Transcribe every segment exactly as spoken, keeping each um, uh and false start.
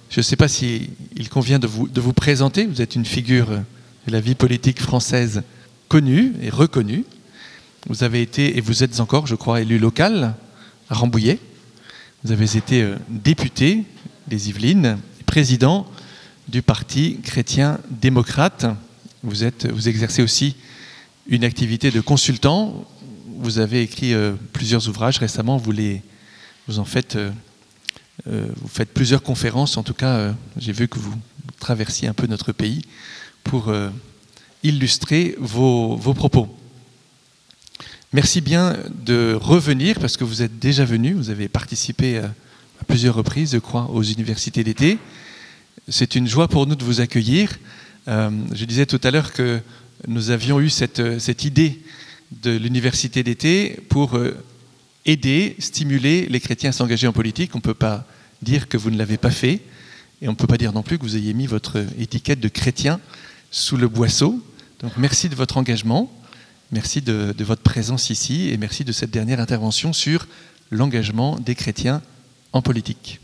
Je ne sais pas s'il convient de vous, de vous présenter. Vous êtes une figure de la vie politique française connue et reconnue. Vous avez été, et vous êtes encore, je crois, élu local à Rambouillet. Vous avez été député des Yvelines, président du Parti chrétien-démocrate. Vous, êtes, vous exercez aussi une activité de consultant. Vous avez écrit euh, plusieurs ouvrages récemment. Vous, les, vous en faites, euh, euh, vous faites plusieurs conférences. En tout cas, euh, j'ai vu que vous traversiez un peu notre pays pour euh, illustrer vos, vos propos. Merci bien de revenir parce que vous êtes déjà venu. Vous avez participé à, à plusieurs reprises, je crois, aux universités d'été. C'est une joie pour nous de vous accueillir. Euh, je disais tout à l'heure que nous avions eu cette, cette idée de l'université d'été pour euh, aider, stimuler les chrétiens à s'engager en politique. On ne peut pas dire que vous ne l'avez pas fait et on ne peut pas dire non plus que vous ayez mis votre étiquette de chrétien sous le boisseau. Donc merci de votre engagement, merci de, de votre présence ici et merci de cette dernière intervention sur l'engagement des chrétiens en politique.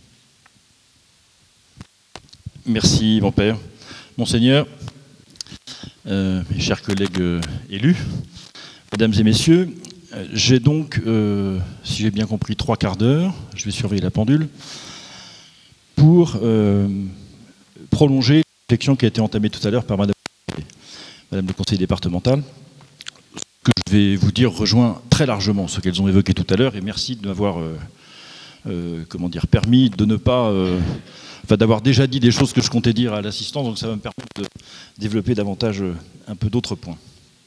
Merci, mon père. Monseigneur, euh, mes chers collègues euh, élus, mesdames et messieurs, euh, j'ai donc, euh, si j'ai bien compris, trois quarts d'heure, je vais surveiller la pendule, pour euh, prolonger la réflexion qui a été entamée tout à l'heure par madame, madame le conseiller départemental. Ce que je vais vous dire rejoint très largement ce qu'elles ont évoqué tout à l'heure, et merci de m'avoir euh, euh, comment dire, permis de ne pas... Euh, Enfin, d'avoir déjà dit des choses que je comptais dire à l'assistant, donc ça va me permettre de développer davantage un peu d'autres points.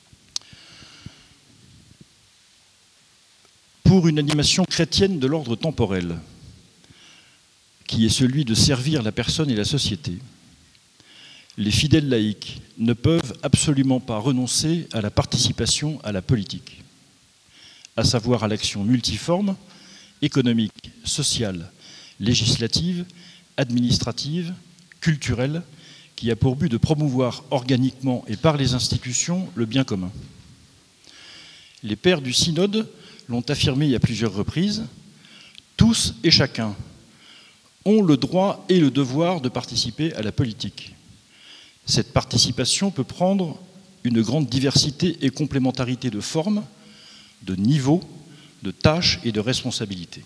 Pour une animation chrétienne de l'ordre temporel, qui est celui de servir la personne et la société, les fidèles laïcs ne peuvent absolument pas renoncer à la participation à la politique, à savoir à l'action multiforme, économique, sociale, législative, administrative, culturelle, qui a pour but de promouvoir organiquement et par les institutions le bien commun. Les pères du synode l'ont affirmé à plusieurs reprises, tous et chacun ont le droit et le devoir de participer à la politique. Cette participation peut prendre une grande diversité et complémentarité de formes, de niveaux, de tâches et de responsabilités.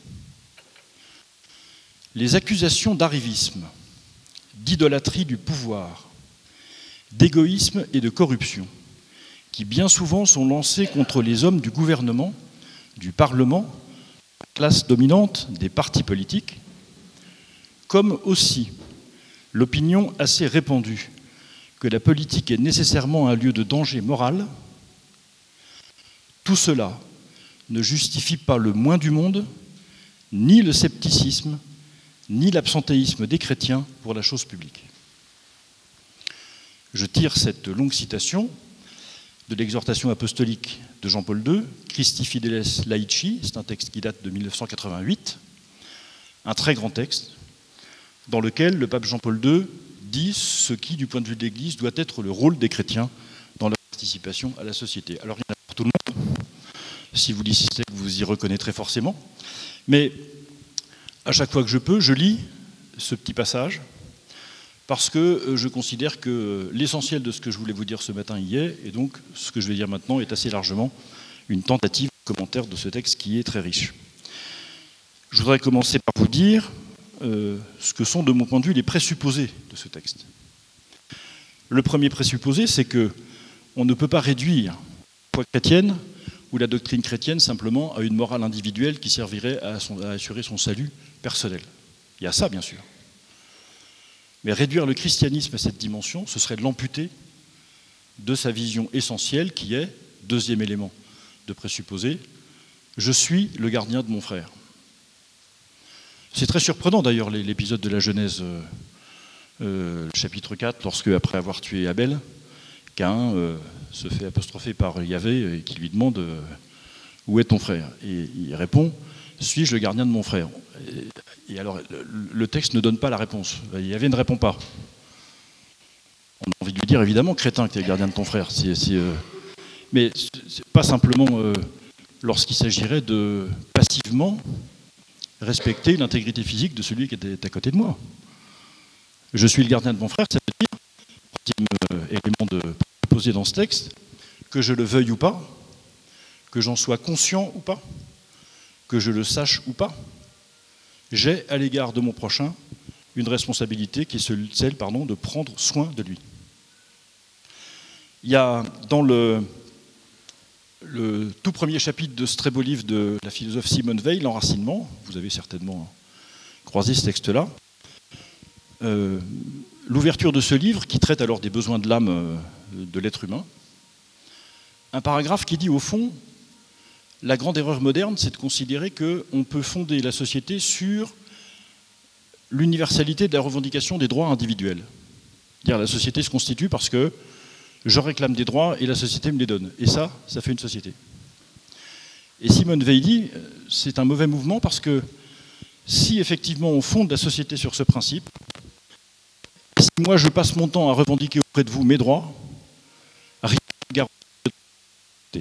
Les accusations d'arrivisme, d'idolâtrie du pouvoir, d'égoïsme et de corruption, qui bien souvent sont lancées contre les hommes du gouvernement, du Parlement, la classe dominante des partis politiques, comme aussi l'opinion assez répandue que la politique est nécessairement un lieu de danger moral, tout cela ne justifie pas le moins du monde, ni le scepticisme, ni l'absentéisme des chrétiens pour la chose publique. Je tire cette longue citation de l'exhortation apostolique de Jean-Paul deux, Christi Fideles Laici, c'est un texte qui date de mille neuf cent quatre-vingt-huit, un très grand texte, dans lequel le pape Jean-Paul deux dit ce qui, du point de vue de l'Église, doit être le rôle des chrétiens dans leur participation à la société. Alors il y en a pour tout le monde, si vous lisez, vous y reconnaîtrez forcément, mais à chaque fois que je peux, je lis ce petit passage parce que je considère que l'essentiel de ce que je voulais vous dire ce matin y est, et donc ce que je vais dire maintenant est assez largement une tentative de commentaire de ce texte qui est très riche. Je voudrais commencer par vous dire euh, ce que sont, de mon point de vue, les présupposés de ce texte. Le premier présupposé, c'est qu'on ne peut pas réduire la foi chrétienne ou la doctrine chrétienne simplement à une morale individuelle qui servirait à, son, à assurer son salut personnel. Il y a ça, bien sûr. Mais réduire le christianisme à cette dimension, ce serait de l'amputer de sa vision essentielle qui est, deuxième élément de présupposé, je suis le gardien de mon frère. C'est très surprenant d'ailleurs l'épisode de la Genèse, euh, euh, le chapitre quatre, lorsque, après avoir tué Abel, Caïn euh, se fait apostropher par Yahvé et qui lui demande euh, « Où est ton frère ?» Et il répond « Suis-je le gardien de mon frère ?» Et, et alors, le, le texte ne donne pas la réponse. Yahvé ne répond pas. On a envie de lui dire, évidemment, crétin, que tu es le gardien de ton frère. C'est, c'est, euh, mais c'est pas simplement euh, lorsqu'il s'agirait de passivement respecter l'intégrité physique de celui qui était à côté de moi. Je suis le gardien de mon frère, ça veut dire, troisième élément de, posé dans ce texte, que je le veuille ou pas, que j'en sois conscient ou pas, que je le sache ou pas, j'ai à l'égard de mon prochain une responsabilité qui est celle pardon, de prendre soin de lui. Il y a dans le, le tout premier chapitre de ce très beau livre de la philosophe Simone Weil, L'enracinement, vous avez certainement croisé ce texte-là, euh, l'ouverture de ce livre qui traite alors des besoins de l'âme euh, de l'être humain, un paragraphe qui dit au fond, la grande erreur moderne, c'est de considérer qu'on peut fonder la société sur l'universalité de la revendication des droits individuels. Dire la société se constitue parce que je réclame des droits et la société me les donne. Et ça, ça fait une société. Et Simone Weil dit, c'est un mauvais mouvement parce que si effectivement on fonde la société sur ce principe, si moi je passe mon temps à revendiquer auprès de vous mes droits, rien ne garantit de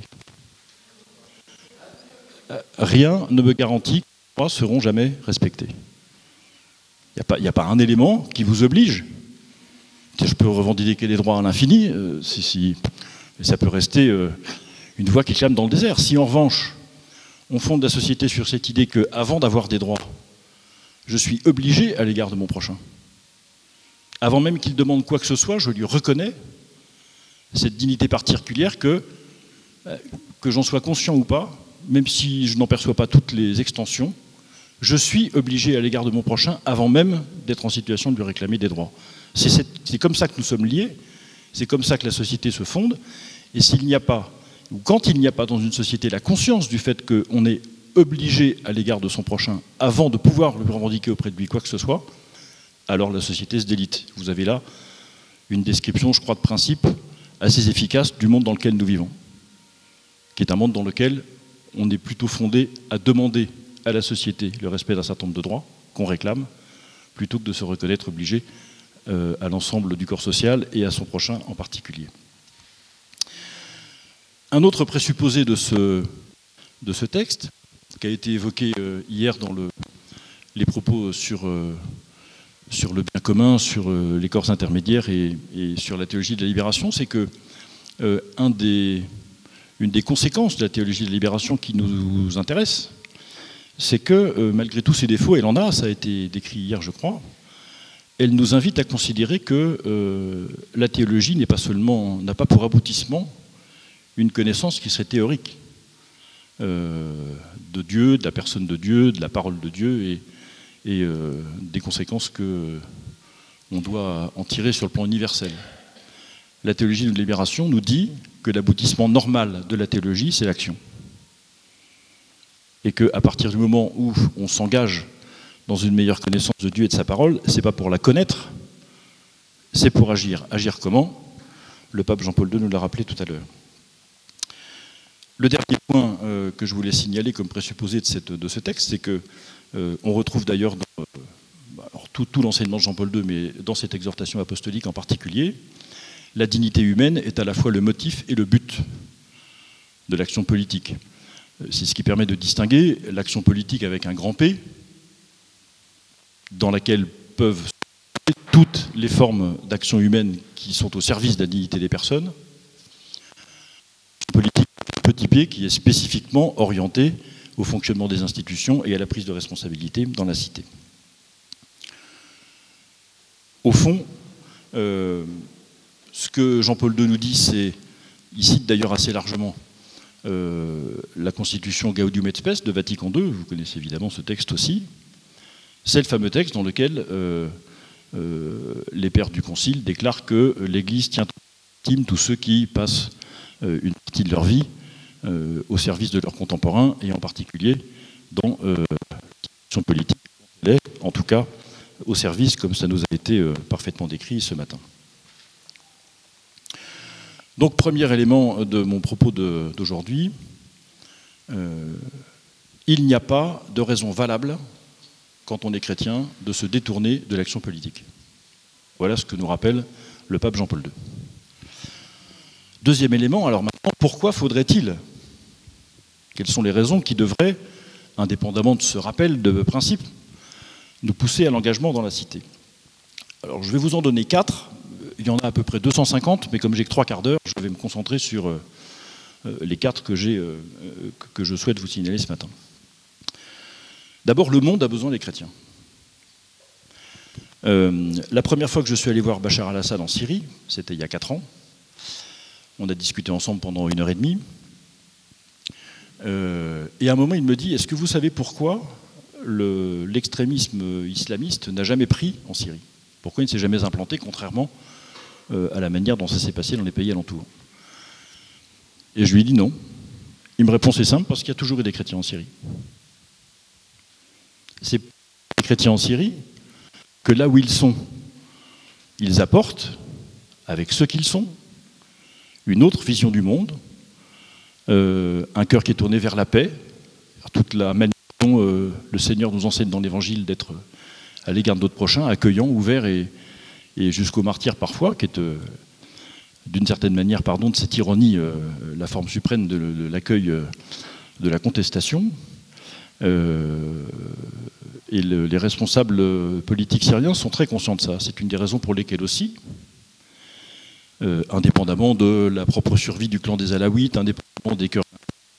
rien ne me garantit que les droits seront jamais respectés. Il n'y a, a pas un élément qui vous oblige. Je peux revendiquer les droits à l'infini, euh, si, si, mais ça peut rester euh, une voix qui clame dans le désert. Si en revanche, on fonde la société sur cette idée qu'avant d'avoir des droits, je suis obligé à l'égard de mon prochain. Avant même qu'il demande quoi que ce soit, je lui reconnais cette dignité particulière que, que j'en sois conscient ou pas, même si je n'en perçois pas toutes les extensions, je suis obligé à l'égard de mon prochain avant même d'être en situation de lui réclamer des droits. C'est comme ça que nous sommes liés, c'est comme ça que la société se fonde, et s'il n'y a pas, ou quand il n'y a pas dans une société la conscience du fait qu'on est obligé à l'égard de son prochain avant de pouvoir lui revendiquer auprès de lui quoi que ce soit, alors la société se délite. Vous avez là une description, je crois, de principe assez efficace du monde dans lequel nous vivons, qui est un monde dans lequel on est plutôt fondé à demander à la société le respect d'un certain nombre de droits qu'on réclame, plutôt que de se reconnaître obligé euh, à l'ensemble du corps social et à son prochain en particulier. Un autre présupposé de ce, de ce texte, qui a été évoqué euh, hier dans le, les propos sur, euh, sur le bien commun, sur euh, les corps intermédiaires et, et sur la théologie de la libération, c'est que euh, un des... Une des conséquences de la théologie de la libération qui nous intéresse, c'est que, euh, malgré tous ses défauts, elle en a, ça a été décrit hier, je crois, elle nous invite à considérer que euh, la théologie n'est pas seulement, n'a pas pour aboutissement une connaissance qui serait théorique euh, de Dieu, de la personne de Dieu, de la parole de Dieu et, et euh, des conséquences que on doit en tirer sur le plan universel. La théologie de la libération nous dit que l'aboutissement normal de la théologie, c'est l'action. Et qu'à partir du moment où on s'engage dans une meilleure connaissance de Dieu et de sa parole, ce n'est pas pour la connaître, c'est pour agir. Agir comment? Le pape Jean-Paul deux nous l'a rappelé tout à l'heure. Le dernier point euh, que je voulais signaler comme présupposé de, cette, de ce texte, c'est qu'on euh, retrouve d'ailleurs dans euh, alors tout, tout l'enseignement de Jean-Paul deux, mais dans cette exhortation apostolique en particulier, la dignité humaine est à la fois le motif et le but de l'action politique. C'est ce qui permet de distinguer l'action politique avec un grand P, dans laquelle peuvent se trouver toutes les formes d'action humaine qui sont au service de la dignité des personnes, politique petit p qui est spécifiquement orientée au fonctionnement des institutions et à la prise de responsabilité dans la cité. Au fond, euh, ce que Jean-Paul deux nous dit, c'est, il cite d'ailleurs assez largement euh, la constitution Gaudium et Spes de Vatican deux, vous connaissez évidemment ce texte aussi, c'est le fameux texte dans lequel euh, euh, les pères du Concile déclarent que l'Église tient intime tous ceux qui passent euh, une partie de leur vie euh, au service de leurs contemporains, et en particulier dans euh, l'action politique, en tout cas au service, comme ça nous a été euh, parfaitement décrit ce matin. Donc, premier élément de mon propos d'aujourd'hui, euh, il n'y a pas de raison valable, quand on est chrétien, de se détourner de l'action politique. Voilà ce que nous rappelle le pape Jean-Paul deux. Deuxième élément, alors maintenant, pourquoi faudrait-il? Quelles sont les raisons qui devraient, indépendamment de ce rappel de principe, nous pousser à l'engagement dans la cité? Alors, je vais vous en donner quatre. Il y en a à peu près deux cent cinquante, mais comme j'ai que trois quarts d'heure, je vais me concentrer sur euh, les quatre que, j'ai, euh, que je souhaite vous signaler ce matin. D'abord, le monde a besoin des chrétiens. Euh, la première fois que je suis allé voir Bachar al-Assad en Syrie, c'était il y a quatre ans. On a discuté ensemble pendant une heure et demie. Euh, et à un moment, il me dit, est-ce que vous savez pourquoi le, l'extrémisme islamiste n'a jamais pris en Syrie? Pourquoi il ne s'est jamais implanté, contrairement euh, à la manière dont ça s'est passé dans les pays alentours? Et je lui dis non. Il me répond, c'est simple, parce qu'il y a toujours eu des chrétiens en Syrie. C'est les chrétiens en Syrie que là où ils sont, ils apportent, avec ceux qu'ils sont, une autre vision du monde, euh, un cœur qui est tourné vers la paix, toute la manière dont euh, le Seigneur nous enseigne dans l'Évangile d'être à l'égard de notre prochain, accueillant, ouvert et, et jusqu'au martyr parfois, qui est euh, d'une certaine manière, pardon, de cette ironie, euh, la forme suprême de, de l'accueil euh, de la contestation. Euh, et le, les responsables politiques syriens sont très conscients de ça. C'est une des raisons pour lesquelles aussi, euh, indépendamment de la propre survie du clan des Alaouites, indépendamment des cœurs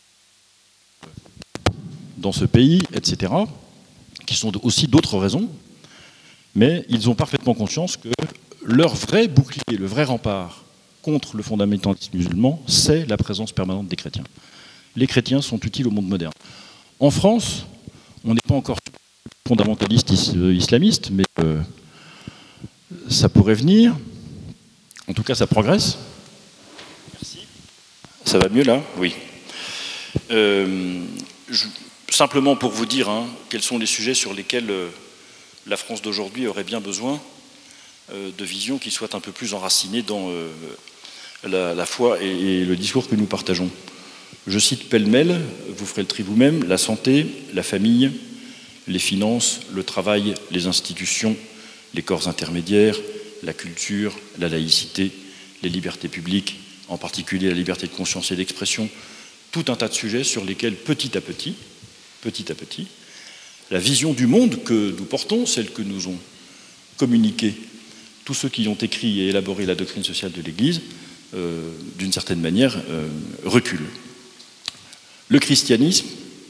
dans ce pays, et cetera, qui sont aussi d'autres raisons, mais ils ont parfaitement conscience que leur vrai bouclier, le vrai rempart contre le fondamentalisme musulman, c'est la présence permanente des chrétiens. Les chrétiens sont utiles au monde moderne. En France, on n'est pas encore fondamentaliste islamiste, mais euh, ça pourrait venir. En tout cas, ça progresse. Merci. Ça va mieux là? Oui. Euh, je, simplement pour vous dire hein, quels sont les sujets sur lesquels euh, la France d'aujourd'hui aurait bien besoin euh, de visions qui soient un peu plus enracinées dans euh, la, la foi et, et le discours que nous partageons. Je cite pêle-mêle, vous ferez le tri vous-même, la santé, la famille, les finances, le travail, les institutions, les corps intermédiaires, la culture, la laïcité, les libertés publiques, en particulier la liberté de conscience et d'expression, tout un tas de sujets sur lesquels petit à petit, petit à petit, la vision du monde que nous portons, celle que nous ont communiquée tous ceux qui ont écrit et élaboré la doctrine sociale de l'Église, euh, d'une certaine manière, euh, recule. Le christianisme,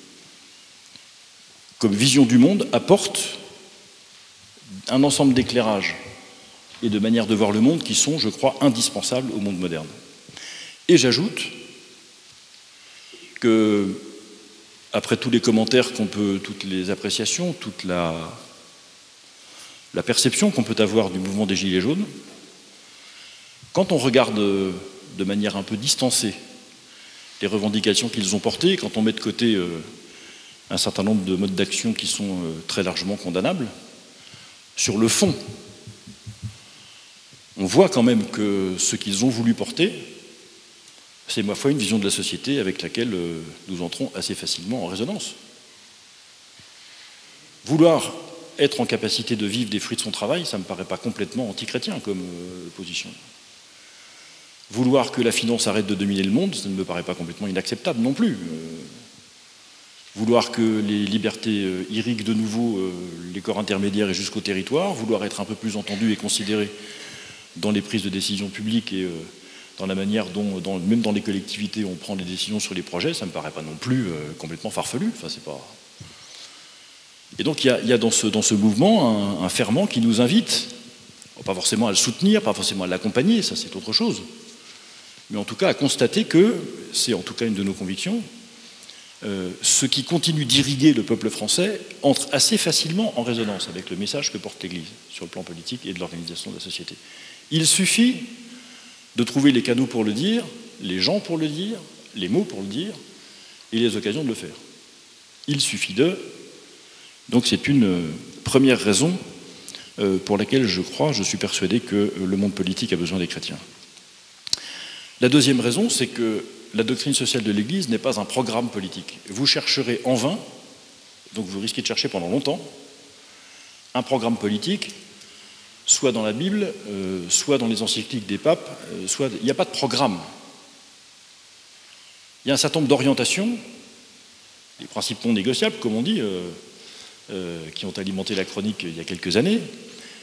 comme vision du monde, apporte un ensemble d'éclairages et de manières de voir le monde qui sont, je crois, indispensables au monde moderne. Et j'ajoute que, après tous les commentaires qu'on peut, toutes les appréciations, toute la, la perception qu'on peut avoir du mouvement des Gilets jaunes, quand on regarde de manière un peu distancée les revendications qu'ils ont portées, quand on met de côté euh, un certain nombre de modes d'action qui sont euh, très largement condamnables, sur le fond, on voit quand même que ce qu'ils ont voulu porter, c'est ma foi une vision de la société avec laquelle euh, nous entrons assez facilement en résonance. Vouloir être en capacité de vivre des fruits de son travail, ça ne me paraît pas complètement anti-chrétien comme euh, position. Vouloir que la finance arrête de dominer le monde, ça ne me paraît pas complètement inacceptable non plus. Euh, vouloir que les libertés euh, irriguent de nouveau euh, les corps intermédiaires et jusqu'au territoire, vouloir être un peu plus entendu et considéré dans les prises de décision publiques et euh, dans la manière dont, dans, même dans les collectivités, on prend les décisions sur les projets, ça ne me paraît pas non plus euh, complètement farfelu. Enfin, c'est pas... Et donc il y a, il y a dans, ce, dans ce mouvement un, un ferment qui nous invite, pas forcément à le soutenir, pas forcément à l'accompagner, ça c'est autre chose, mais en tout cas à constater que, c'est en tout cas une de nos convictions, euh, ce qui continue d'irriguer le peuple français entre assez facilement en résonance avec le message que porte l'Église sur le plan politique et de l'organisation de la société. Il suffit de trouver les canaux pour le dire, les gens pour le dire, les mots pour le dire, et les occasions de le faire. Il suffit de... Donc c'est une première raison euh, pour laquelle je crois, je suis persuadé que le monde politique a besoin des chrétiens. La deuxième raison, c'est que la doctrine sociale de l'Église n'est pas un programme politique. Vous chercherez en vain, donc vous risquez de chercher pendant longtemps, un programme politique, soit dans la Bible, euh, soit dans les encycliques des papes, euh, soit... Il n'y a pas de programme. Il y a un certain nombre d'orientations, des principes non négociables, comme on dit, euh, euh, qui ont alimenté la chronique il y a quelques années,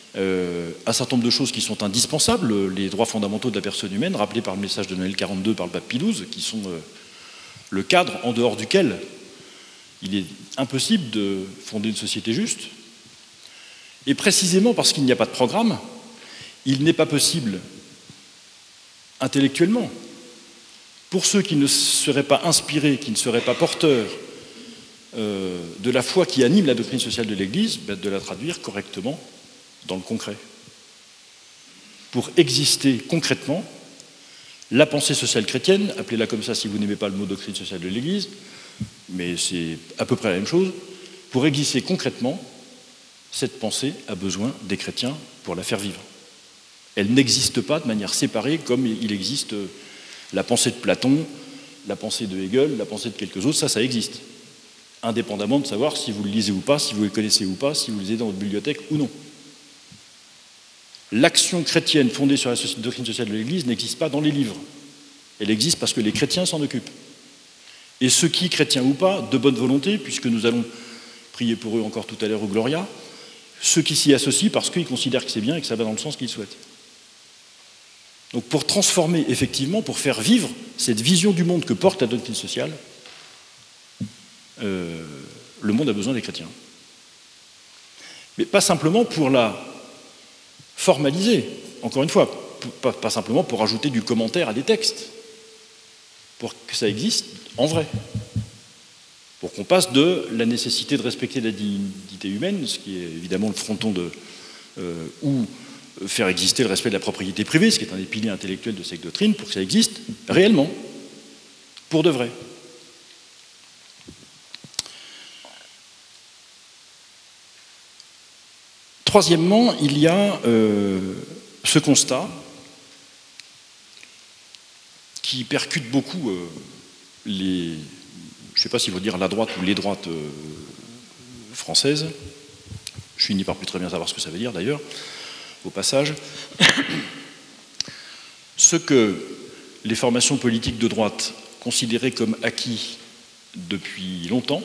euh, un certain nombre de choses qui sont indispensables, les droits fondamentaux de la personne humaine, rappelés par le message de Noël quarante-deux par le pape Pie douze, qui sont euh, le cadre en dehors duquel il est impossible de fonder une société juste. Et précisément parce qu'il n'y a pas de programme, il n'est pas possible, intellectuellement, pour ceux qui ne seraient pas inspirés, qui ne seraient pas porteurs euh, de la foi qui anime la doctrine sociale de l'Église, ben, de la traduire correctement dans le concret. Pour exister concrètement, la pensée sociale chrétienne, appelez-la comme ça si vous n'aimez pas le mot doctrine sociale de l'Église, mais c'est à peu près la même chose, pour exister concrètement, cette pensée a besoin des chrétiens pour la faire vivre. Elle n'existe pas de manière séparée comme il existe la pensée de Platon, la pensée de Hegel, la pensée de quelques autres, ça, ça existe. Indépendamment de savoir si vous le lisez ou pas, si vous le connaissez ou pas, si vous le lisez dans votre bibliothèque ou non. L'action chrétienne fondée sur la doctrine sociale de l'Église n'existe pas dans les livres. Elle existe parce que les chrétiens s'en occupent. Et ceux qui, chrétiens ou pas, de bonne volonté, puisque nous allons prier pour eux encore tout à l'heure au Gloria, ceux qui s'y associent parce qu'ils considèrent que c'est bien et que ça va dans le sens qu'ils souhaitent. Donc pour transformer effectivement, pour faire vivre cette vision du monde que porte la doctrine sociale, euh, le monde a besoin des chrétiens. Mais pas simplement pour la formaliser, encore une fois, pas, pas simplement pour ajouter du commentaire à des textes, pour que ça existe en vrai, pour qu'on passe de la nécessité de respecter la dignité humaine, ce qui est évidemment le fronton de... Euh, ou faire exister le respect de la propriété privée, ce qui est un des piliers intellectuels de cette doctrine, pour que ça existe réellement, pour de vrai. Troisièmement, il y a euh, ce constat qui percute beaucoup euh, les... Je ne sais pas s'il faut dire la droite ou les droites euh, françaises. Je finis par plus très bien savoir ce que ça veut dire d'ailleurs, au passage. Ce que les formations politiques de droite considéraient comme acquis depuis longtemps,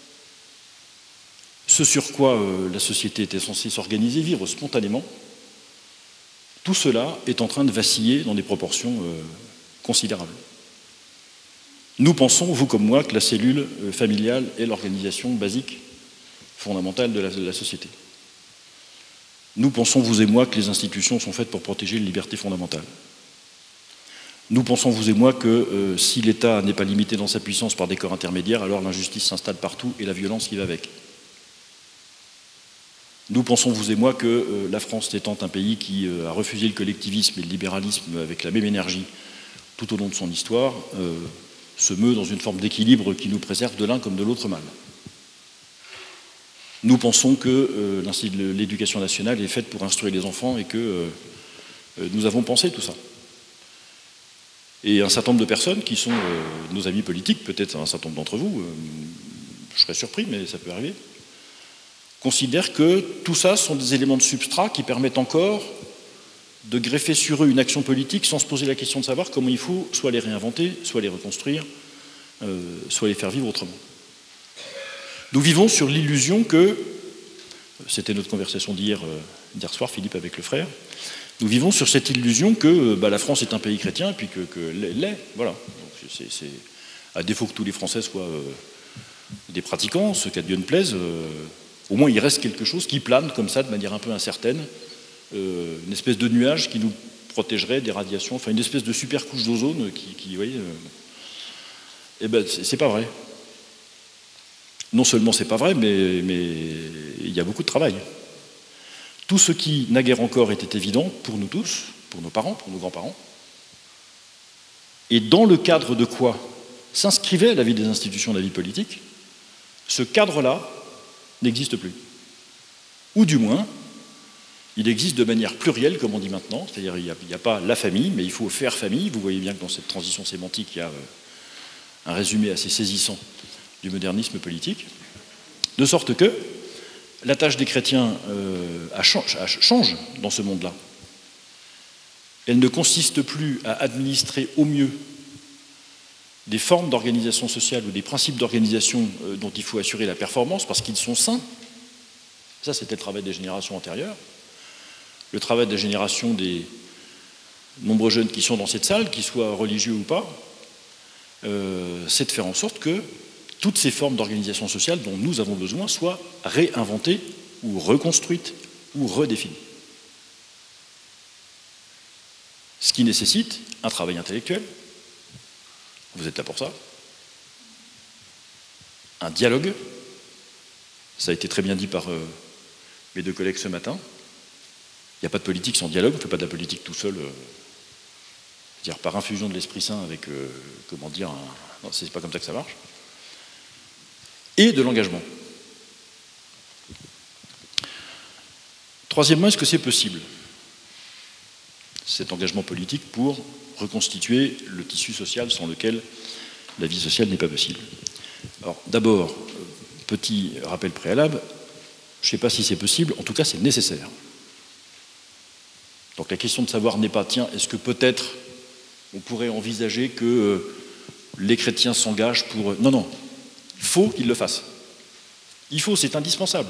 ce sur quoi euh, la société était censée s'organiser, vivre spontanément, tout cela est en train de vaciller dans des proportions euh, considérables. Nous pensons, vous comme moi, que la cellule euh, familiale est l'organisation basique, fondamentale de la, de la société. Nous pensons, vous et moi, que les institutions sont faites pour protéger les libertés fondamentales. Nous pensons, vous et moi, que euh, si l'État n'est pas limité dans sa puissance par des corps intermédiaires, alors l'injustice s'installe partout et la violence qui va avec. Nous pensons, vous et moi, que euh, la France étant un pays qui euh, a refusé le collectivisme et le libéralisme avec la même énergie tout au long de son histoire, euh, se meut dans une forme d'équilibre qui nous préserve de l'un comme de l'autre mal. Nous pensons que euh, l'éducation nationale est faite pour instruire les enfants et que euh, nous avons pensé tout ça. Et un certain nombre de personnes qui sont euh, nos amis politiques, peut-être un certain nombre d'entre vous, euh, je serais surpris, mais ça peut arriver, considèrent que tout ça sont des éléments de substrat qui permettent encore de greffer sur eux une action politique sans se poser la question de savoir comment il faut soit les réinventer, soit les reconstruire, euh, soit les faire vivre autrement. Nous vivons sur l'illusion que, c'était notre conversation d'hier, euh, d'hier soir, Philippe avec le frère, nous vivons sur cette illusion que euh, bah, la France est un pays chrétien et puis que, que l'est, voilà. Donc, c'est, c'est, à défaut que tous les Français soient euh, des pratiquants, ce qu'à Dieu ne plaise, euh, au moins il reste quelque chose qui plane comme ça de manière un peu incertaine, euh, une espèce de nuage qui nous protégerait des radiations, enfin une espèce de super couche d'ozone qui, qui vous voyez, euh, eh ben c'est, c'est pas vrai. Non seulement c'est pas vrai, mais, mais il y a beaucoup de travail. Tout ce qui, naguère encore, était évident pour nous tous, pour nos parents, pour nos grands-parents, et dans le cadre de quoi s'inscrivait la vie des institutions, la vie politique, ce cadre-là n'existe plus. Ou du moins, il existe de manière plurielle, comme on dit maintenant, c'est-à-dire il n'y a, a pas la famille, mais il faut faire famille. Vous voyez bien que dans cette transition sémantique, il y a un résumé assez saisissant du modernisme politique, de sorte que la tâche des chrétiens euh, a change, a change dans ce monde-là. Elle ne consiste plus à administrer au mieux des formes d'organisation sociale ou des principes d'organisation euh, dont il faut assurer la performance parce qu'ils sont sains. Ça, c'était le travail des générations antérieures. le travail de la génération des nombreux jeunes qui sont dans cette salle, qu'ils soient religieux ou pas, euh, c'est de faire en sorte que toutes ces formes d'organisation sociale dont nous avons besoin soient réinventées ou reconstruites ou redéfinies. Ce qui nécessite un travail intellectuel, vous êtes là pour ça, un dialogue, ça a été très bien dit par euh, mes deux collègues ce matin, il n'y a pas de politique sans dialogue, on ne fait pas de la politique tout seul, euh, c'est-à-dire par infusion de l'Esprit Saint avec, euh, comment dire, un... non, c'est pas comme ça que ça marche, et de l'engagement. Troisièmement, est-ce que c'est possible, cet engagement politique, pour reconstituer le tissu social sans lequel la vie sociale n'est pas possible? Alors, d'abord, petit rappel préalable, je ne sais pas si c'est possible, en tout cas c'est nécessaire. Donc la question de savoir n'est pas, tiens, est-ce que peut-être on pourrait envisager que euh, les chrétiens s'engagent pour... Non, non, il faut qu'ils le fassent. Il faut, c'est indispensable.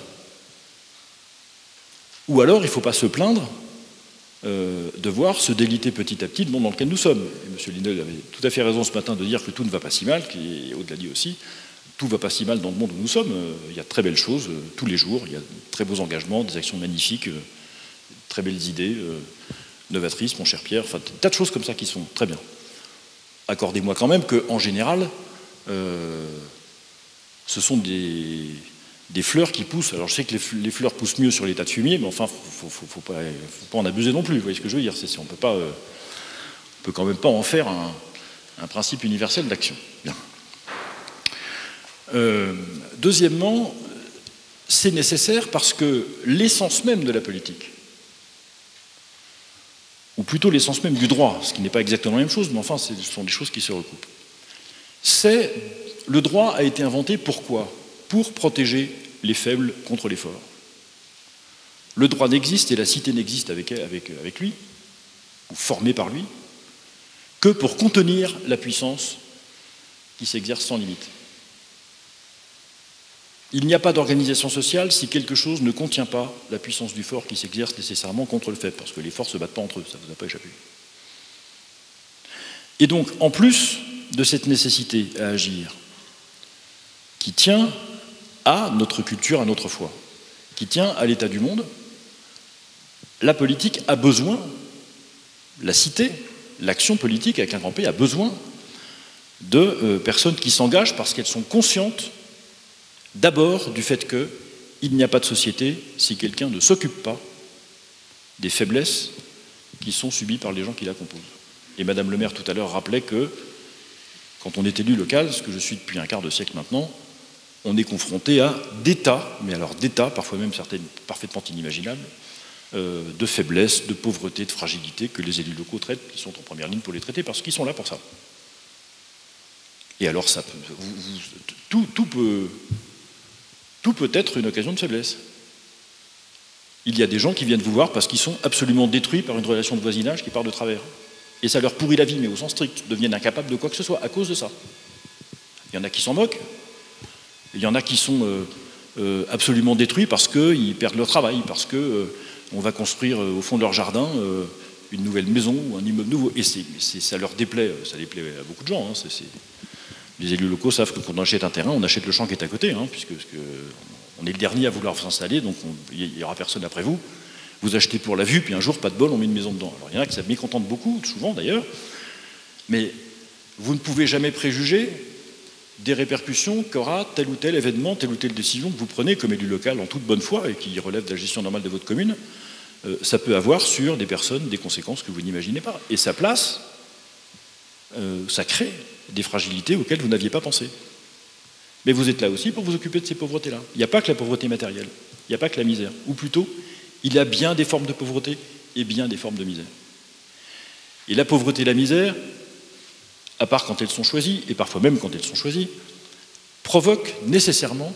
Ou alors, il ne faut pas se plaindre euh, de voir se déliter petit à petit le monde dans lequel nous sommes. Et M. Linel avait tout à fait raison ce matin de dire que tout ne va pas si mal, qui est au-delà dit aussi, tout ne va pas si mal dans le monde où nous sommes. Euh, il y a de très belles choses euh, tous les jours, il y a de très beaux engagements, des actions magnifiques, euh, très belles idées, euh, novatrices, mon cher Pierre, enfin, des tas de choses comme ça qui sont très bien. Accordez-moi quand même qu'en général, euh, ce sont des, des fleurs qui poussent. Alors je sais que les, les fleurs poussent mieux sur les tas de fumier, mais enfin, il ne faut, faut, faut, pas, faut pas en abuser non plus, vous voyez ce que je veux dire, c'est, on peut pas, euh, on peut quand même pas en faire un, un principe universel d'action. Bien. Euh, deuxièmement, c'est nécessaire parce que l'essence même de la politique, ou plutôt l'essence même du droit, ce qui n'est pas exactement la même chose, mais enfin, ce sont des choses qui se recoupent. C'est, le droit a été inventé pourquoi ? Pour protéger les faibles contre les forts. Le droit n'existe et la cité n'existe avec, avec, avec lui, ou formée par lui, que pour contenir la puissance qui s'exerce sans limite. Il n'y a pas d'organisation sociale si quelque chose ne contient pas la puissance du fort qui s'exerce nécessairement contre le faible, parce que les forts ne se battent pas entre eux, ça ne vous a pas échappé. Et donc, en plus de cette nécessité à agir, qui tient à notre culture, à notre foi, qui tient à l'état du monde, la politique a besoin, la cité, l'action politique avec un grand P, a besoin de euh, personnes qui s'engagent parce qu'elles sont conscientes d'abord du fait qu'il n'y a pas de société si quelqu'un ne s'occupe pas des faiblesses qui sont subies par les gens qui la composent. Et Madame le maire tout à l'heure rappelait que quand on est élu local, ce que je suis depuis un quart de siècle maintenant, on est confronté à des tas, mais alors des tas, parfois même certaines parfaitement inimaginables, euh, de faiblesses, de pauvreté, de fragilité que les élus locaux traitent, qui sont en première ligne pour les traiter, parce qu'ils sont là pour ça. Et alors ça peut, vous, vous, tout, tout peut... Tout peut être une occasion de faiblesse. Il y a des gens qui viennent vous voir parce qu'ils sont absolument détruits par une relation de voisinage qui part de travers. Et ça leur pourrit la vie, mais au sens strict, deviennent incapables de quoi que ce soit à cause de ça. Il y en a qui s'en moquent, il y en a qui sont euh, euh, absolument détruits parce qu'ils perdent leur travail, parce qu'on euh, va construire euh, au fond de leur jardin euh, une nouvelle maison ou un immeuble nouveau. Et c'est, c'est, ça leur déplaît, ça déplaît à beaucoup de gens. Hein, c'est, c'est... Les élus locaux savent que quand on achète un terrain, on achète le champ qui est à côté, hein, puisque que on est le dernier à vouloir s'installer, donc il n'y aura personne après vous. Vous achetez pour la vue, puis un jour, pas de bol, on met une maison dedans. Alors il y en a qui ça mécontente beaucoup, souvent d'ailleurs, mais vous ne pouvez jamais préjuger des répercussions qu'aura tel ou tel événement, telle ou telle décision que vous prenez comme élu local en toute bonne foi et qui relève de la gestion normale de votre commune. Euh, ça peut avoir sur des personnes des conséquences que vous n'imaginez pas. Et ça place, euh, ça crée des fragilités auxquelles vous n'aviez pas pensé. Mais vous êtes là aussi pour vous occuper de ces pauvretés-là. Il n'y a pas que la pauvreté matérielle, il n'y a pas que la misère. Ou plutôt, il y a bien des formes de pauvreté et bien des formes de misère. Et la pauvreté et la misère, à part quand elles sont choisies, et parfois même quand elles sont choisies, provoquent nécessairement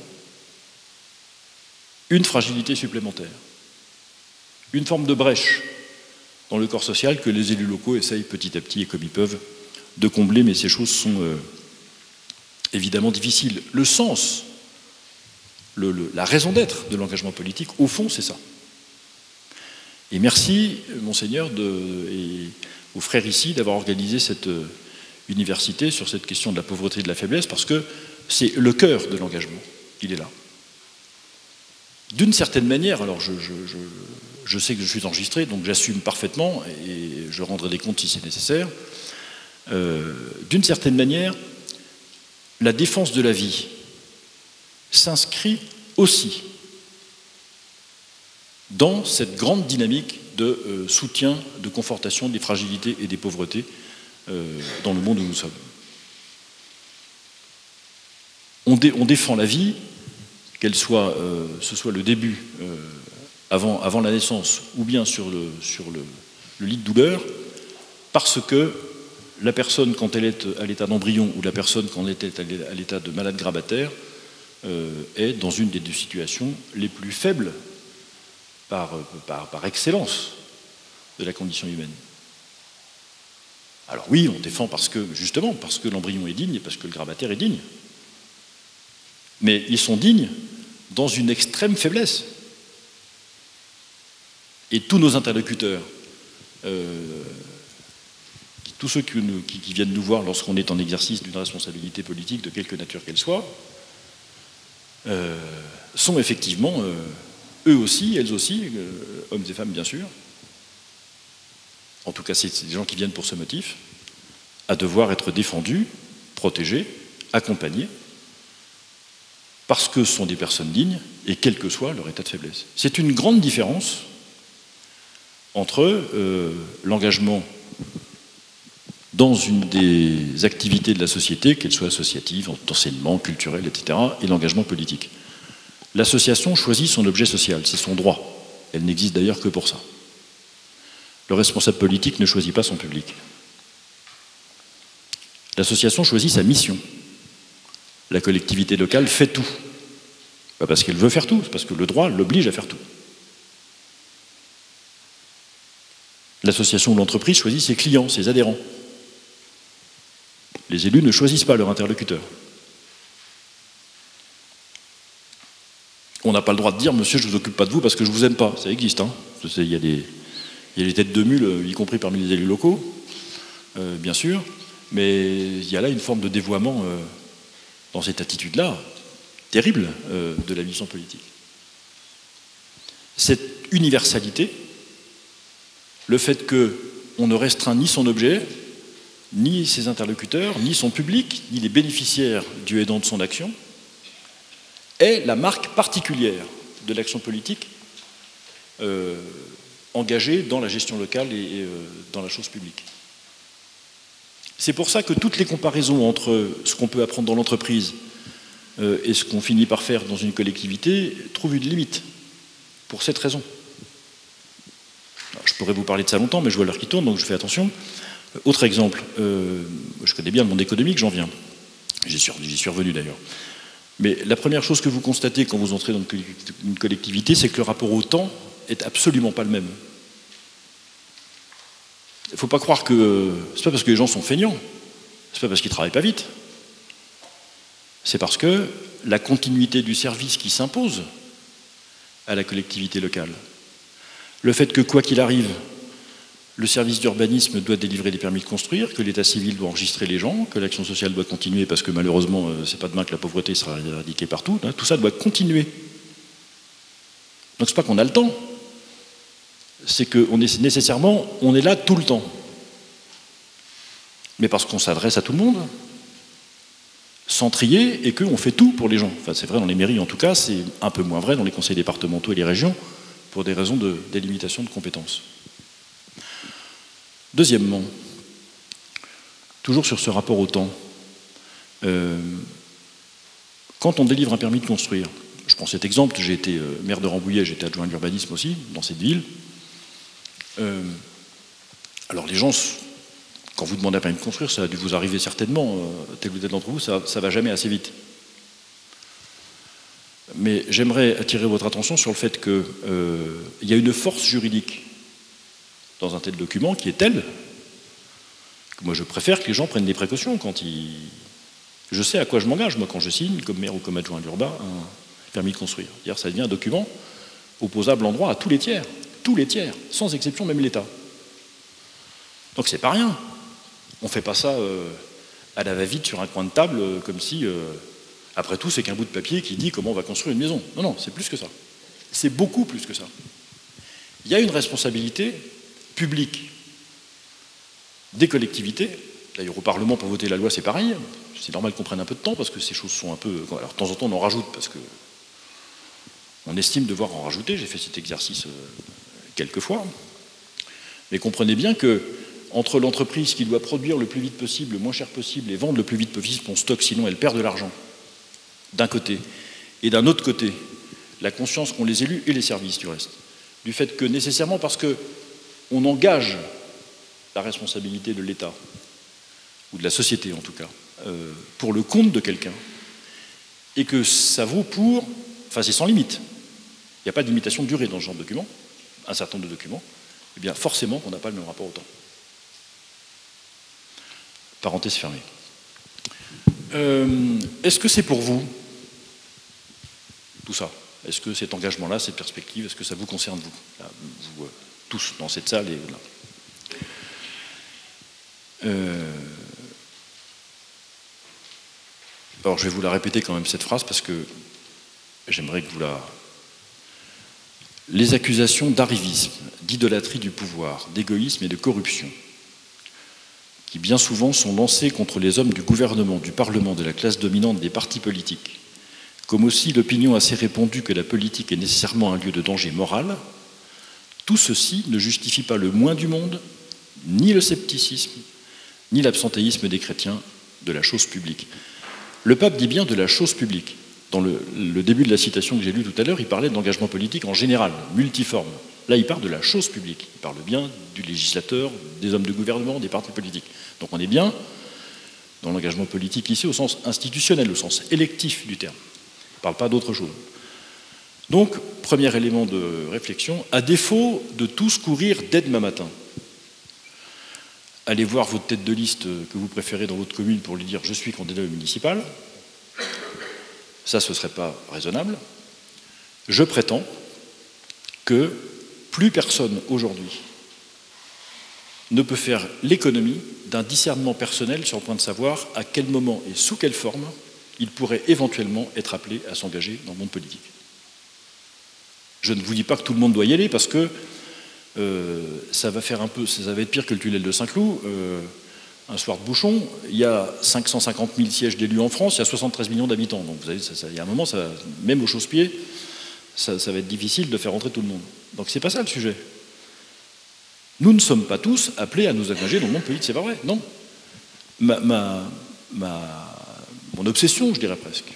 une fragilité supplémentaire, une forme de brèche dans le corps social que les élus locaux essayent petit à petit et comme ils peuvent de combler, mais ces choses sont euh, évidemment difficiles. Le sens, le, le, la raison d'être de l'engagement politique, au fond, c'est ça. Et merci, Monseigneur, de, et aux frères ici, d'avoir organisé cette université sur cette question de la pauvreté et de la faiblesse, parce que c'est le cœur de l'engagement. Il est là. D'une certaine manière, alors je, je, je, je sais que je suis enregistré, donc j'assume parfaitement, et je rendrai des comptes si c'est nécessaire, euh, d'une certaine manière, la défense de la vie s'inscrit aussi dans cette grande dynamique de euh, soutien, de confortation des fragilités et des pauvretés euh, dans le monde où nous sommes. On, dé, on défend la vie, qu'elle soit, euh, ce soit le début, euh, avant, avant la naissance, ou bien sur, le, sur le, le lit de douleur, parce que la personne, quand elle est à l'état d'embryon, ou la personne, quand elle est à l'état de malade grabataire, euh, est dans une des deux situations les plus faibles par, par, par excellence de la condition humaine. Alors oui, on défend parce que, justement, parce que l'embryon est digne et parce que le grabataire est digne. Mais ils sont dignes dans une extrême faiblesse. Et tous nos interlocuteurs, euh, tous ceux qui, nous, qui, qui viennent nous voir lorsqu'on est en exercice d'une responsabilité politique, de quelque nature qu'elle soit, euh, sont effectivement, euh, eux aussi, elles aussi, euh, hommes et femmes bien sûr, en tout cas c'est des gens qui viennent pour ce motif, à devoir être défendus, protégés, accompagnés, parce que ce sont des personnes dignes, et quel que soit leur état de faiblesse. C'est une grande différence entre euh, l'engagement dans une des activités de la société, qu'elle soit associative, d'enseignement, culturel, et cetera, et l'engagement politique. L'association choisit son objet social, c'est son droit. Elle n'existe d'ailleurs que pour ça. Le responsable politique ne choisit pas son public. L'association choisit sa mission. La collectivité locale fait tout. Pas parce qu'elle veut faire tout, c'est parce que le droit l'oblige à faire tout. L'association ou l'entreprise choisit ses clients, ses adhérents. Les élus ne choisissent pas leur interlocuteur. On n'a pas le droit de dire « Monsieur, je ne vous occupe pas de vous parce que je ne vous aime pas ». Ça existe. Hein. Il y a des, il y a des têtes de mule, y compris parmi les élus locaux, euh, bien sûr. Mais il y a là une forme de dévoiement euh, dans cette attitude-là, terrible, euh, de la mission politique. Cette universalité, le fait qu'on ne restreint ni son objet, ni ses interlocuteurs, ni son public, ni les bénéficiaires du aidant de son action, est la marque particulière de l'action politique euh, engagée dans la gestion locale et, et euh, dans la chose publique. C'est pour ça que toutes les comparaisons entre ce qu'on peut apprendre dans l'entreprise euh, et ce qu'on finit par faire dans une collectivité trouvent une limite, pour cette raison. Alors, je pourrais vous parler de ça longtemps, mais je vois l'heure qui tourne, donc je fais attention. Autre exemple, euh, je connais bien le monde économique, j'en viens. J'y suis, j'y suis revenu d'ailleurs. Mais la première chose que vous constatez quand vous entrez dans une collectivité, c'est que le rapport au temps est absolument pas le même. Il ne faut pas croire que c'est pas parce que les gens sont feignants, c'est pas parce qu'ils ne travaillent pas vite. C'est parce que la continuité du service qui s'impose à la collectivité locale, le fait que quoi qu'il arrive, le service d'urbanisme doit délivrer des permis de construire, que l'état civil doit enregistrer les gens, que l'action sociale doit continuer parce que malheureusement, c'est pas demain que la pauvreté sera éradiquée partout. Hein, tout ça doit continuer. Donc c'est pas qu'on a le temps, c'est qu'on est nécessairement, on est là tout le temps. Mais parce qu'on s'adresse à tout le monde, sans trier, et qu'on fait tout pour les gens. Enfin, c'est vrai dans les mairies en tout cas, c'est un peu moins vrai dans les conseils départementaux et les régions, pour des raisons de délimitation de compétences. Deuxièmement, toujours sur ce rapport au temps, euh, quand on délivre un permis de construire, je prends cet exemple, j'ai été euh, maire de Rambouillet, j'étais adjoint à l'urbanisme aussi, dans cette ville. Euh, alors les gens, quand vous demandez un permis de construire, ça a dû vous arriver certainement, euh, tel ou tel d'entre vous, ça ne va jamais assez vite. Mais j'aimerais attirer votre attention sur le fait qu'il euh, y a une force juridique dans un tel document qui est telle que moi je préfère que les gens prennent des précautions quand ils... Je sais à quoi je m'engage, moi, quand je signe, comme maire ou comme adjoint à l'urbain, un permis de construire. C'est-à-dire ça devient un document opposable en droit à tous les tiers. tous les tiers, sans exception, même l'État. Donc c'est pas rien. On ne fait pas ça euh, à la va-vite sur un coin de table, euh, comme si, euh, après tout, c'est qu'un bout de papier qui dit comment on va construire une maison. Non, non, c'est plus que ça. C'est beaucoup plus que ça. Il y a une responsabilité publique des collectivités. D'ailleurs, au Parlement, pour voter la loi, c'est pareil. C'est normal qu'on prenne un peu de temps, parce que ces choses sont un peu... Alors, de temps en temps, on en rajoute, parce que on estime devoir en rajouter. J'ai fait cet exercice euh, quelques fois. Mais comprenez bien que entre l'entreprise qui doit produire le plus vite possible, le moins cher possible, et vendre le plus vite possible son stock, sinon elle perd de l'argent, d'un côté, et d'un autre côté, la conscience qu'ont les élus et les services du reste, du fait que nécessairement, parce qu'on engage la responsabilité de l'État, ou de la société en tout cas, euh, pour le compte de quelqu'un, et que ça vaut pour... Enfin, c'est sans limite. Il n'y a pas de limitation de durée dans ce genre de document, un certain nombre de documents, eh bien forcément on n'a pas le même rapport au temps. Parenthèse fermée. Euh, Est-ce que c'est pour vous, tout ça? Est-ce que cet engagement-là, cette perspective, est-ce que ça vous concerne, vous, là, vous euh, tous, dans cette salle et là euh... Alors, je vais vous la répéter quand même, cette phrase, parce que j'aimerais que vous la... Les accusations d'arrivisme, d'idolâtrie du pouvoir, d'égoïsme et de corruption, qui bien souvent sont lancées contre les hommes du gouvernement, du Parlement, de la classe dominante des partis politiques, comme aussi l'opinion assez répandue que la politique est nécessairement un lieu de danger moral, tout ceci ne justifie pas le moins du monde, ni le scepticisme, ni l'absentéisme des chrétiens de la chose publique. Le pape dit bien de la chose publique. Dans le, le début de la citation que j'ai lue tout à l'heure, il parlait d'engagement politique en général, multiforme. Là, il parle de la chose publique. Il parle bien du législateur, des hommes de gouvernement, des partis politiques. Donc on est bien dans l'engagement politique ici au sens institutionnel, au sens électif du terme. Il ne parle pas d'autre chose. Donc, premier élément de réflexion, à défaut de tous courir dès demain matin, allez voir votre tête de liste que vous préférez dans votre commune pour lui dire « je suis candidat municipal », ça, ce ne serait pas raisonnable. Je prétends que plus personne aujourd'hui ne peut faire l'économie d'un discernement personnel sur le point de savoir à quel moment et sous quelle forme il pourrait éventuellement être appelé à s'engager dans le monde politique. Je ne vous dis pas que tout le monde doit y aller, parce que euh, ça va faire un peu, ça va être pire que le tunnel de Saint-Cloud. Euh, un soir de bouchon, il y a cinq cent cinquante mille sièges d'élus en France, il y a soixante-treize millions d'habitants. Donc vous savez, ça, ça, il y a un moment, ça, même au chausse-pied, ça, ça va être difficile de faire rentrer tout le monde. Donc c'est pas ça le sujet. Nous ne sommes pas tous appelés à nous engager dans le monde politique, c'est pas vrai, non. Ma, ma, ma, mon obsession, je dirais presque,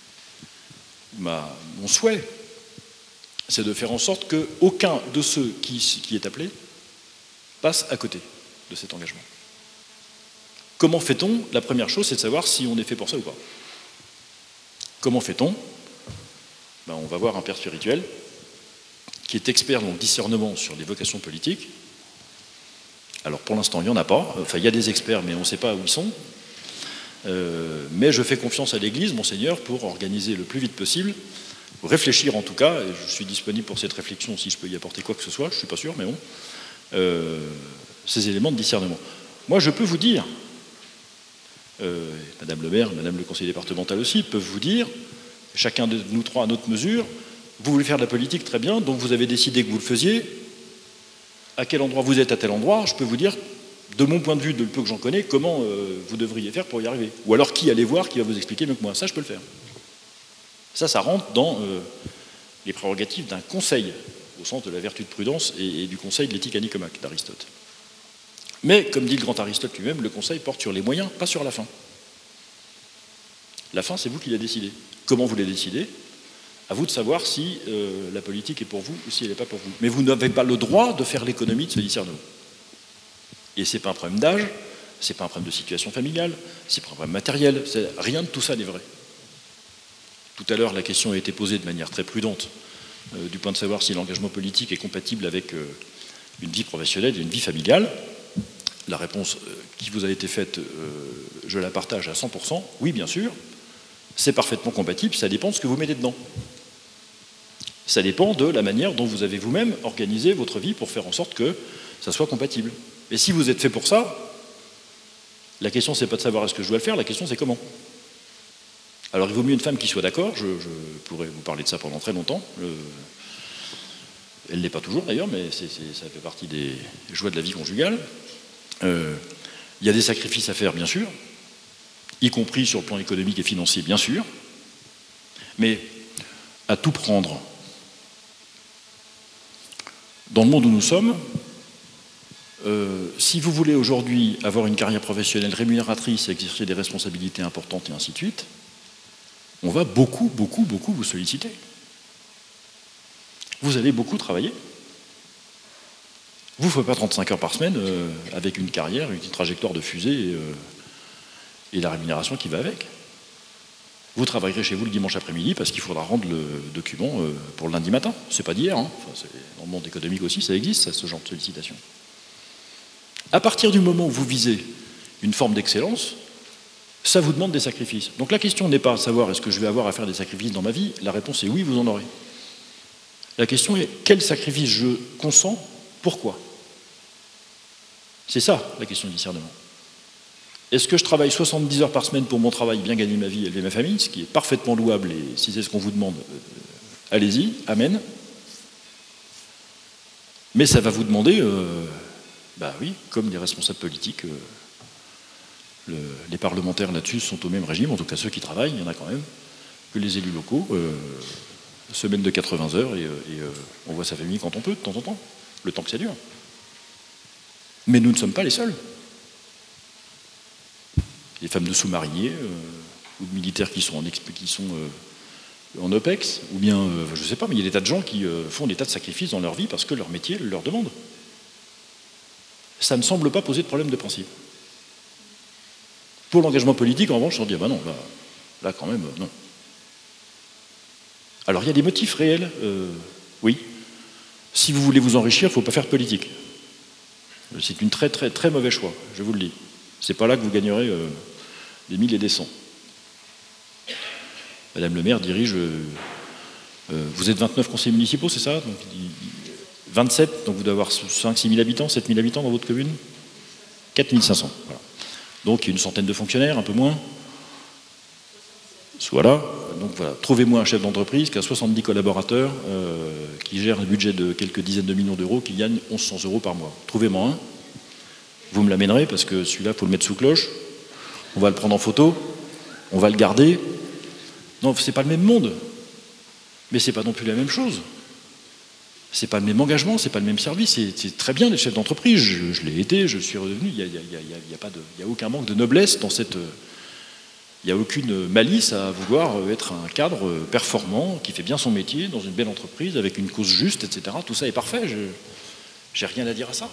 ma, mon souhait, c'est de faire en sorte qu'aucun de ceux qui, qui est appelé passe à côté de cet engagement. Comment fait-on? La première chose, c'est de savoir si on est fait pour ça ou pas. Comment fait-on? Ben, on va voir un père spirituel qui est expert dans le discernement sur les vocations politiques. Alors pour l'instant, il n'y en a pas. Enfin, il y a des experts, mais on ne sait pas où ils sont. Euh, mais je fais confiance à l'Église, Monseigneur, pour organiser le plus vite possible, pour réfléchir en tout cas, et je suis disponible pour cette réflexion si je peux y apporter quoi que ce soit, je ne suis pas sûr, mais bon, euh, ces éléments de discernement. Moi, je peux vous dire, euh, Madame le maire, Madame le conseiller départemental aussi, peuvent vous dire, chacun de nous trois à notre mesure, vous voulez faire de la politique, très bien, donc vous avez décidé que vous le faisiez, à quel endroit vous êtes à tel endroit, je peux vous dire, de mon point de vue, de le peu que j'en connais, comment euh, vous devriez faire pour y arriver. Ou alors qui allez voir, qui va vous expliquer mieux que moi. Ça, je peux le faire. Ça, ça rentre dans euh, les prérogatives d'un conseil, au sens de la vertu de prudence et, et du conseil de l'éthique à Nicomaque d'Aristote. Mais, comme dit le grand Aristote lui-même, le conseil porte sur les moyens, pas sur la fin. La fin, c'est vous qui la décidez. Comment vous la décidez? À vous de savoir si euh, la politique est pour vous ou si elle n'est pas pour vous. Mais vous n'avez pas le droit de faire l'économie de ce discernement. Et ce n'est pas un problème d'âge, ce n'est pas un problème de situation familiale, ce n'est pas un problème matériel, rien de tout ça n'est vrai. Tout à l'heure, la question a été posée de manière très prudente, euh, du point de savoir si l'engagement politique est compatible avec euh, une vie professionnelle et une vie familiale. La réponse euh, qui vous a été faite, euh, je la partage à cent pour cent. Oui, bien sûr, c'est parfaitement compatible, ça dépend de ce que vous mettez dedans. Ça dépend de la manière dont vous avez vous-même organisé votre vie pour faire en sorte que ça soit compatible. Et si vous êtes fait pour ça, la question c'est pas de savoir est-ce que je dois le faire, la question c'est comment. Alors il vaut mieux une femme qui soit d'accord, je, je pourrais vous parler de ça pendant très longtemps. Euh, elle ne l'est pas toujours d'ailleurs, mais c'est, c'est, ça fait partie des joies de la vie conjugale. Euh, il y a des sacrifices à faire, bien sûr, y compris sur le plan économique et financier, bien sûr, mais à tout prendre. Dans le monde où nous sommes, euh, si vous voulez aujourd'hui avoir une carrière professionnelle rémunératrice, exercer des responsabilités importantes et ainsi de suite, on va beaucoup, beaucoup, beaucoup vous solliciter. Vous allez beaucoup travailler. Vous ne faites pas trente-cinq heures par semaine euh, avec une carrière, une trajectoire de fusée et, euh, et la rémunération qui va avec. Vous travaillerez chez vous le dimanche après-midi parce qu'il faudra rendre le document euh, pour le lundi matin. C'est pas d'hier, hein. Enfin, dans le monde économique aussi, ça existe, ça, ce genre de sollicitation. À partir du moment où vous visez une forme d'excellence, ça vous demande des sacrifices. Donc la question n'est pas de savoir est-ce que je vais avoir à faire des sacrifices dans ma vie, la réponse est oui, vous en aurez. La question est quel sacrifice je consens, pourquoi? C'est ça la question du discernement. Est-ce que je travaille soixante-dix heures par semaine pour mon travail, bien gagner ma vie, élever ma famille, ce qui est parfaitement louable, et si c'est ce qu'on vous demande, euh, allez-y, amen. Mais ça va vous demander, euh, bah oui, comme les responsables politiques, euh, le, les parlementaires là-dessus sont au même régime, en tout cas ceux qui travaillent, il y en a quand même, que les élus locaux, euh, semaine de quatre-vingts heures, et, et euh, on voit sa famille quand on peut, de temps en temps, le temps que ça dure. Mais nous ne sommes pas les seuls. Les femmes de sous-mariniers euh, ou de militaires qui sont en, qui sont, euh, en OPEX, ou bien, euh, je ne sais pas, mais il y a des tas de gens qui euh, font des tas de sacrifices dans leur vie parce que leur métier leur demande. Ça ne semble pas poser de problème de principe. Pour l'engagement politique, en revanche, on dit, ah ben non, là, là quand même, euh, non. Alors il y a des motifs réels, euh, oui. Si vous voulez vous enrichir, il ne faut pas faire de politique. C'est une très très très mauvais choix, je vous le dis. C'est pas là que vous gagnerez euh, des mille et des cents. Madame le maire dirige, euh, euh, vous êtes vingt-neuf conseillers municipaux, c'est ça? Donc, vingt-sept, donc vous devez avoir cinq six mille habitants, sept mille habitants dans votre commune? quatre mille cinq cents, voilà. Donc il y a une centaine de fonctionnaires, un peu moins. Voilà, donc voilà, trouvez-moi un chef d'entreprise qui a soixante-dix collaborateurs, euh, qui gère un budget de quelques dizaines de millions d'euros, qui gagne mille cent euros par mois. Trouvez-moi un, vous me l'amènerez, parce que celui-là, il faut le mettre sous cloche, on va le prendre en photo, on va le garder. Non, c'est pas le même monde, mais c'est pas non plus la même chose. C'est pas le même engagement, c'est pas le même service, c'est très bien les chefs d'entreprise, je, je l'ai été, je suis redevenu, il n'y a, y a, y a, y a, pas de, y a aucun manque de noblesse dans cette... Il n'y a aucune malice à vouloir être un cadre performant, qui fait bien son métier, dans une belle entreprise, avec une cause juste, et cetera. Tout ça est parfait, je n'ai rien à dire à ça.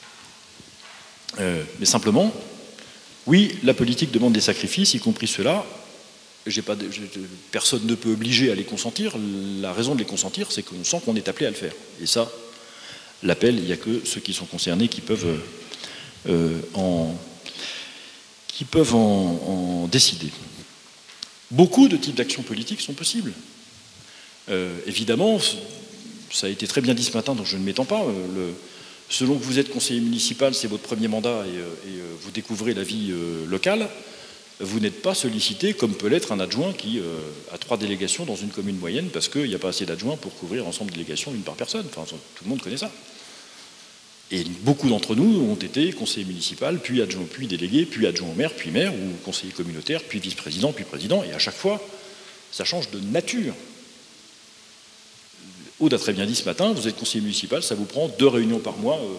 Euh, mais simplement, oui, la politique demande des sacrifices, y compris ceux-là. J'ai pas de, je, personne ne peut obliger à les consentir. La raison de les consentir, c'est qu'on sent qu'on est appelé à le faire. Et ça, l'appel, il n'y a que ceux qui sont concernés qui peuvent euh, en... qui peuvent en, en décider. Beaucoup de types d'actions politiques sont possibles. Euh, évidemment, ça a été très bien dit ce matin, donc je ne m'étends pas. Le, selon que vous êtes conseiller municipal, c'est votre premier mandat et, et vous découvrez la vie euh, locale, vous n'êtes pas sollicité comme peut l'être un adjoint qui euh, a trois délégations dans une commune moyenne parce qu'il n'y a pas assez d'adjoints pour couvrir ensemble de délégations, une par personne. Enfin, tout le monde connaît ça. Et beaucoup d'entre nous ont été conseillers municipaux, puis adjoints, puis délégués, puis adjoints au maire, puis maire, ou conseillers communautaires, puis vice-président, puis président, et à chaque fois, ça change de nature. Aude a très bien dit ce matin, vous êtes conseiller municipal, ça vous prend deux réunions par mois euh,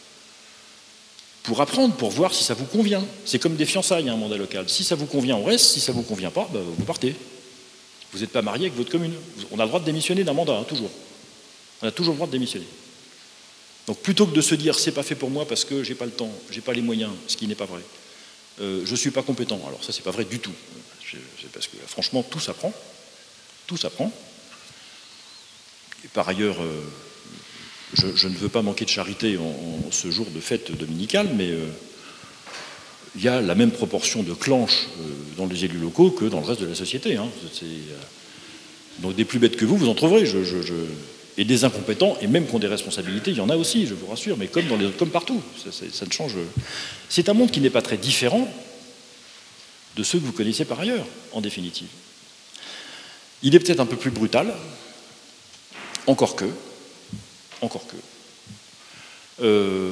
pour apprendre, pour voir si ça vous convient. C'est comme des fiançailles, un mandat local. Si ça vous convient, on reste, si ça vous convient pas, bah, vous partez. Vous n'êtes pas marié avec votre commune. On a le droit de démissionner d'un mandat, hein, toujours. On a toujours le droit de démissionner. Donc plutôt que de se dire c'est pas fait pour moi parce que j'ai pas le temps, j'ai pas les moyens, ce qui n'est pas vrai, euh, je suis pas compétent. Alors ça c'est pas vrai du tout. C'est parce que franchement tout s'apprend, tout s'apprend. Et par ailleurs, euh, je, je ne veux pas manquer de charité en, en ce jour de fête dominicale, mais euh, il y a la même proportion de clanches euh, dans les élus locaux que dans le reste de la société. Hein. C'est, euh, Donc des plus bêtes que vous, vous en trouverez. Je, je, je... Et des incompétents, et même qui ont des responsabilités, il y en a aussi, je vous rassure, mais comme, dans les, comme partout. Ça, ça, ça ne change. C'est un monde qui n'est pas très différent de ceux que vous connaissez par ailleurs, en définitive. Il est peut-être un peu plus brutal, encore que, encore que. Euh,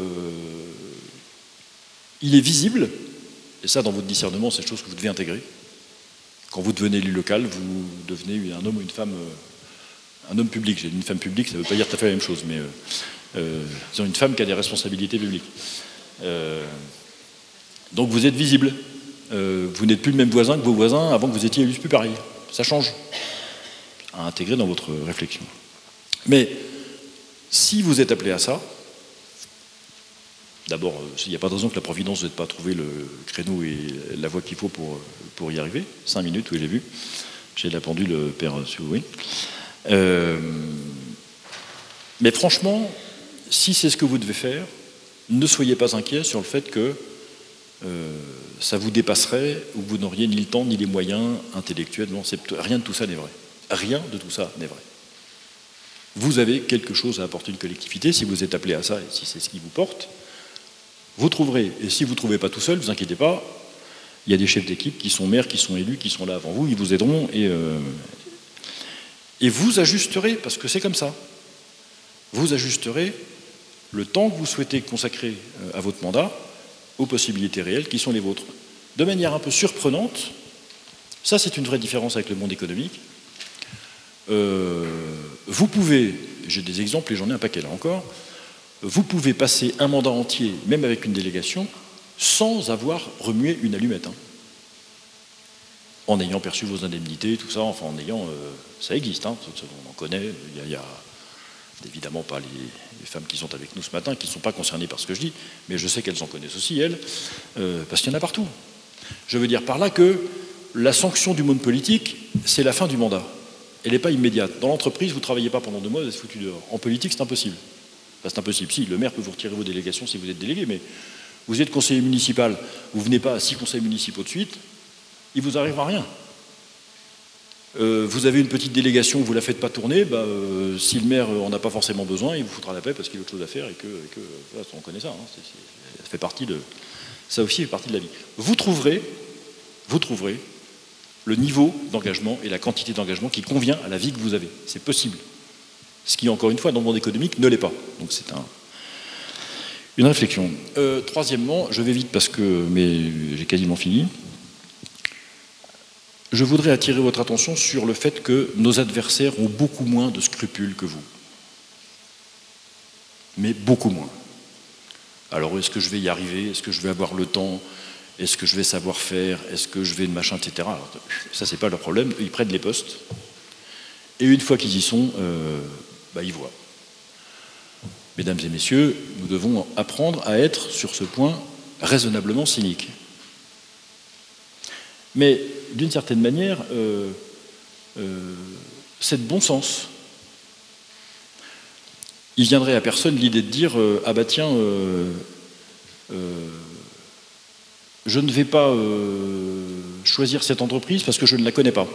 il est visible, et ça dans votre discernement, c'est une chose que vous devez intégrer. Quand vous devenez élu local, vous devenez un homme ou une femme, un homme public. J'ai dit une femme publique, ça ne veut pas dire tout à fait la même chose, mais euh, euh, disons une femme qui a des responsabilités publiques. Euh, donc vous êtes visible. Euh, vous n'êtes plus le même voisin que vos voisins avant que vous étiez élu plus pareil. Ça change. À intégrer dans votre réflexion. Mais si vous êtes appelé à ça, d'abord, il n'y a pas de raison que la Providence n'ait pas trouvé le créneau et la voie qu'il faut pour, pour y arriver. Cinq minutes, oui, j'ai vu. J'ai la pendule, père, si vous voulez. Euh, mais franchement, si c'est ce que vous devez faire, ne soyez pas inquiets sur le fait que euh, ça vous dépasserait ou que vous n'auriez ni le temps ni les moyens intellectuels. Non, rien de tout ça n'est vrai. Rien de tout ça n'est vrai. Vous avez quelque chose à apporter à une collectivité, si vous êtes appelé à ça et si c'est ce qui vous porte, vous trouverez. Et si vous ne trouvez pas tout seul, ne vous inquiétez pas, il y a des chefs d'équipe qui sont maires, qui sont élus, qui sont là avant vous, ils vous aideront et, euh, et vous ajusterez, parce que c'est comme ça. Vous ajusterez le temps que vous souhaitez consacrer à votre mandat aux possibilités réelles qui sont les vôtres. De manière un peu surprenante, ça c'est une vraie différence avec le monde économique. Euh, vous pouvez, j'ai des exemples et j'en ai un paquet là encore, vous pouvez passer un mandat entier, même avec une délégation, sans avoir remué une allumette. Hein. En ayant perçu vos indemnités, tout ça, enfin en ayant... Euh, ça existe, hein, on en connaît, il y a, il y a évidemment pas les, les femmes qui sont avec nous ce matin, qui ne sont pas concernées par ce que je dis, mais je sais qu'elles en connaissent aussi, elles, euh, parce qu'il y en a partout. Je veux dire par là que la sanction du monde politique, c'est la fin du mandat. Elle n'est pas immédiate. Dans l'entreprise, vous ne travaillez pas pendant deux mois, vous êtes foutu dehors. En politique, c'est impossible. Enfin, c'est impossible. Si, le maire peut vous retirer vos délégations si vous êtes délégué, mais vous êtes conseiller municipal, vous ne venez pas à six conseils municipaux de suite, il ne vous arrivera rien. Euh, vous avez une petite délégation, vous ne la faites pas tourner, bah, euh, si le maire n'en a pas forcément besoin, il vous foutra la paix parce qu'il a autre chose à faire et que, et que voilà, on connaît ça. Hein, c'est, c'est, ça fait partie de, ça aussi fait partie de la vie. Vous trouverez, vous trouverez le niveau d'engagement et la quantité d'engagement qui convient à la vie que vous avez. C'est possible. Ce qui, encore une fois, dans le monde économique, ne l'est pas. Donc c'est un, une réflexion. Euh, troisièmement, je vais vite parce que, mais j'ai quasiment fini. Je voudrais attirer votre attention sur le fait que nos adversaires ont beaucoup moins de scrupules que vous. Mais beaucoup moins. Alors, est-ce que je vais y arriver? Est-ce que je vais avoir le temps? Est-ce que je vais savoir faire? Est-ce que je vais de machin, et cetera. Alors, ça, c'est pas leur problème. Ils prennent les postes. Et une fois qu'ils y sont, euh, bah, ils voient. Mesdames et messieurs, nous devons apprendre à être, sur ce point, raisonnablement cyniques. Mais, d'une certaine manière, euh, euh, c'est de bon sens. Il viendrait à personne l'idée de dire euh, « Ah bah tiens, euh, euh, je ne vais pas euh, choisir cette entreprise parce que je ne la connais pas. »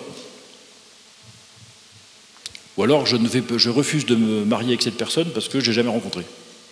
Ou alors je, ne vais, je refuse de me marier avec cette personne parce que je n'ai jamais rencontré.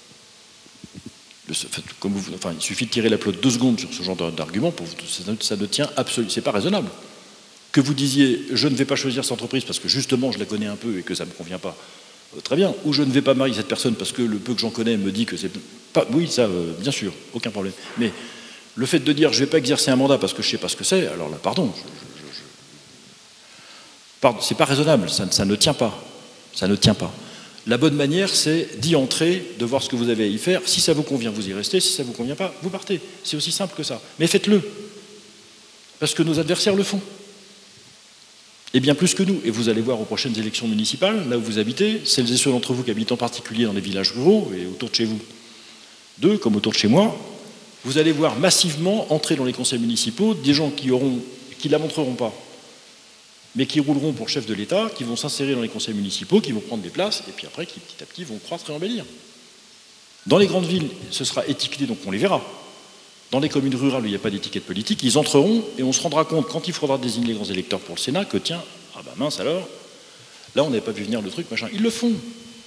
Comme vous, enfin, il suffit de tirer la pelote deux secondes sur ce genre d'argument, pour vous, ça, ça ne tient absolument, c'est pas raisonnable. Que vous disiez je ne vais pas choisir cette entreprise parce que justement je la connais un peu et que ça ne me convient pas, euh, très bien. Ou je ne vais pas marier cette personne parce que le peu que j'en connais me dit que c'est pas. Oui, ça, euh, bien sûr, aucun problème. Mais le fait de dire je ne vais pas exercer un mandat parce que je ne sais pas ce que c'est, alors là, pardon, je, je, je... pardon, c'est pas raisonnable, ça, ça ne tient pas, ça ne tient pas. La bonne manière, c'est d'y entrer, de voir ce que vous avez à y faire. Si ça vous convient, vous y restez. Si ça ne vous convient pas, vous partez. C'est aussi simple que ça. Mais faites-le. Parce que nos adversaires le font. Et bien plus que nous. Et vous allez voir aux prochaines élections municipales, là où vous habitez, celles et ceux d'entre vous qui habitent en particulier dans les villages ruraux et autour de chez vous, d'eux comme autour de chez moi, vous allez voir massivement entrer dans les conseils municipaux des gens qui auront, qui ne la montreront pas, mais qui rouleront pour chef de l'État, qui vont s'insérer dans les conseils municipaux, qui vont prendre des places, et puis après, qui petit à petit vont croître et embellir. Dans les grandes villes, ce sera étiqueté, donc on les verra. Dans les communes rurales où il n'y a pas d'étiquette politique, ils entreront, et on se rendra compte, quand il faudra désigner les grands électeurs pour le Sénat, que tiens, ah ben mince alors, Là, on n'avait pas vu venir le truc, machin. Ils le font.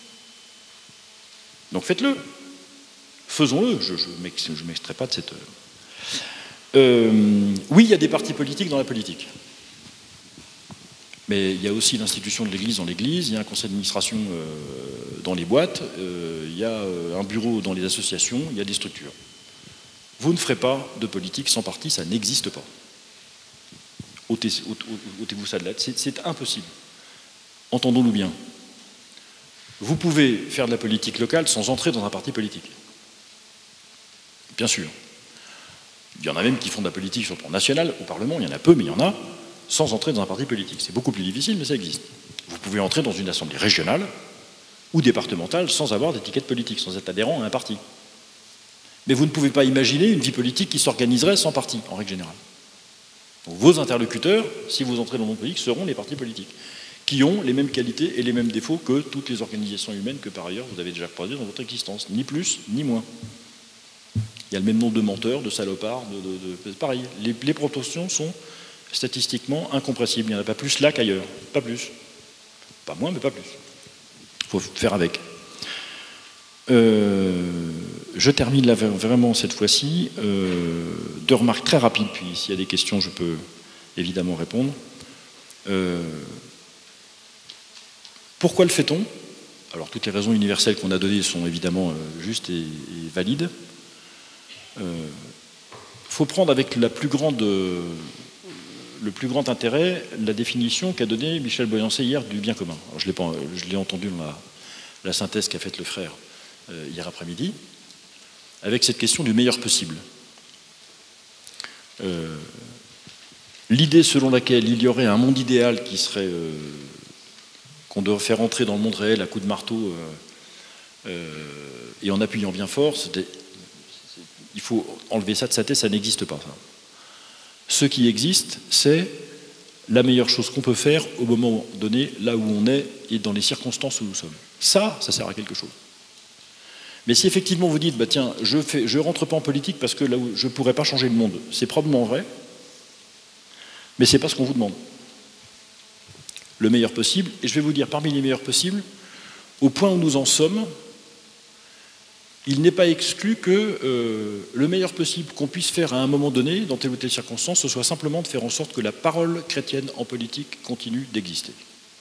Donc faites-le. Faisons-le. Je ne m'extrais pas de cette... Euh, oui, il y a des partis politiques dans la politique. Mais il y a aussi l'institution de l'Église dans l'Église, il y a un conseil d'administration euh, dans les boîtes, euh, il y a euh, un bureau dans les associations, il y a des structures. Vous ne ferez pas de politique sans parti, ça n'existe pas. Ôtez-vous ça de là, c'est impossible. Entendons-nous bien. Vous pouvez faire de la politique locale sans entrer dans un parti politique. Bien sûr. Il y en a même qui font de la politique sur le plan national, au Parlement, il y en a peu, mais il y en a, sans entrer dans un parti politique. C'est beaucoup plus difficile, mais ça existe. Vous pouvez entrer dans une assemblée régionale ou départementale sans avoir d'étiquette politique, sans être adhérent à un parti. Mais vous ne pouvez pas imaginer une vie politique qui s'organiserait sans parti, en règle générale. Donc, vos interlocuteurs, si vous entrez dans le monde politique, seront les partis politiques, qui ont les mêmes qualités et les mêmes défauts que toutes les organisations humaines que par ailleurs vous avez déjà croisées dans votre existence, ni plus, ni moins. Il y a le même nombre de menteurs, de salopards, de, de, de pareil. Les, les proportions sont statistiquement incompressibles. Il n'y en a pas plus là qu'ailleurs, pas plus. Pas moins, mais pas plus. Il faut faire avec. Euh, je termine là vraiment cette fois-ci. Euh, deux remarques très rapides, puis s'il y a des questions, je peux évidemment répondre. Euh, pourquoi le fait-on? Alors toutes les raisons universelles qu'on a données sont évidemment euh, justes et, et valides. Il euh, faut prendre avec la plus grande, euh, le plus grand intérêt la définition qu'a donnée Michel Boyancé hier du bien commun. Alors, je l'ai entendu dans la, la synthèse qu'a faite le frère euh, hier après-midi, avec cette question du meilleur possible. Euh, L'idée selon laquelle il y aurait un monde idéal qui serait euh, qu'on devrait faire entrer dans le monde réel à coups de marteau euh, euh, et en appuyant bien fort, c'était il faut enlever ça de sa tête, ça n'existe pas. Ce qui existe, c'est la meilleure chose qu'on peut faire au moment donné, là où on est et dans les circonstances où nous sommes. Ça, ça sert à quelque chose. Mais si effectivement vous dites, bah tiens, je ne je rentre pas en politique parce que là où je ne pourrais pas changer le monde, c'est probablement vrai, mais ce n'est pas ce qu'on vous demande. Le meilleur possible, et je vais vous dire, parmi les meilleurs possibles, au point où nous en sommes, il n'est pas exclu que euh, le meilleur possible qu'on puisse faire à un moment donné, dans telle ou telle circonstance, ce soit simplement de faire en sorte que la parole chrétienne en politique continue d'exister.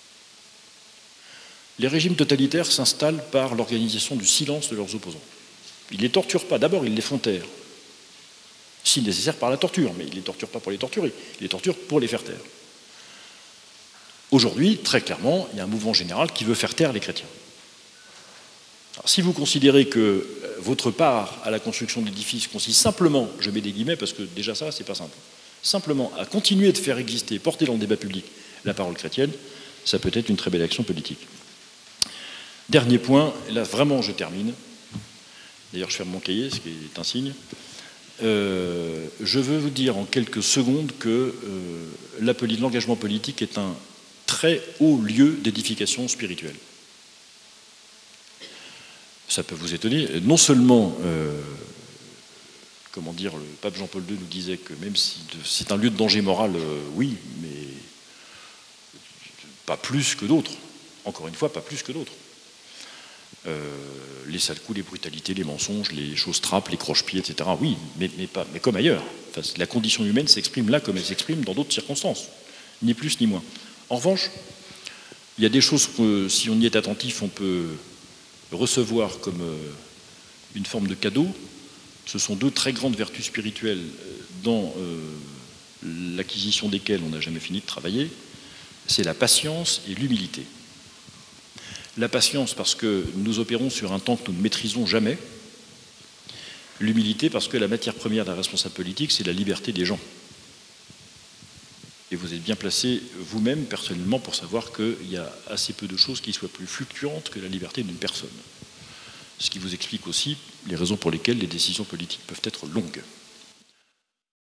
Les régimes totalitaires s'installent par l'organisation du silence de leurs opposants. Ils ne les torturent pas, d'abord ils les font taire, si nécessaire par la torture, mais ils ne les torturent pas pour les torturer, ils les torturent pour les faire taire. Aujourd'hui, très clairement, il y a un mouvement général qui veut faire taire les chrétiens. Alors, si vous considérez que votre part à la construction de l'édifice consiste simplement, je mets des guillemets parce que déjà ça, c'est pas simple, simplement à continuer de faire exister, porter dans le débat public la parole chrétienne, ça peut être une très belle action politique. Dernier point, et là vraiment je termine, d'ailleurs je ferme mon cahier, ce qui est un signe, euh, je veux vous dire en quelques secondes que euh, l'engagement politique est un très haut lieu d'édification spirituelle. Ça peut vous étonner. Non seulement, euh, comment dire, le pape Jean-Paul deux nous disait que même si c'est un lieu de danger moral, euh, oui, mais pas plus que d'autres. Encore une fois, pas plus que d'autres. Euh, les sales coups, les brutalités, les mensonges, les choses trappes, les croche-pieds, et cetera. Oui, mais, mais, pas, mais comme ailleurs. Enfin, la condition humaine s'exprime là comme elle s'exprime dans d'autres circonstances. Ni plus ni moins. En revanche, il y a des choses que, si on y est attentif, on peut recevoir comme une forme de cadeau. Ce sont deux très grandes vertus spirituelles dans euh, l'acquisition desquelles on n'a jamais fini de travailler. C'est la patience et l'humilité. La patience parce que nous opérons sur un temps que nous ne maîtrisons jamais. L'humilité parce que la matière première d'un responsable politique, c'est la liberté des gens. Et vous êtes bien placé vous-même, personnellement, pour savoir qu'il y a assez peu de choses qui soient plus fluctuantes que la liberté d'une personne. Ce qui vous explique aussi les raisons pour lesquelles les décisions politiques peuvent être longues.